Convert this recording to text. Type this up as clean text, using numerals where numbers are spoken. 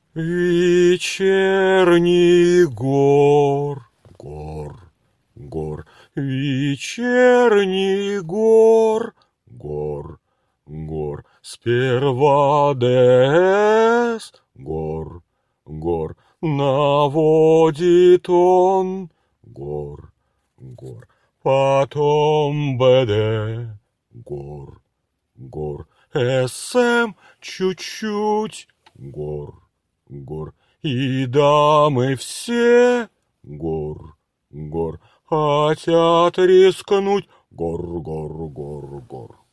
Вечерний гор, вечерний гор, сперва дес, наводит он, потом бд, см чуть-чуть, и дамы все, хотят рискнуть, гор.